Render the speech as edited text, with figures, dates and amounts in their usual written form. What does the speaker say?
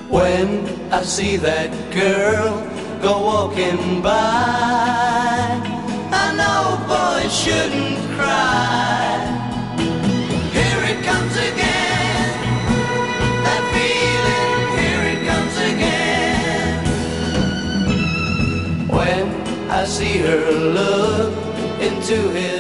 When I see that girl go walking by, I know boys shouldn't cry. Here it comes again, that feeling, here it comes again. When I see her look into his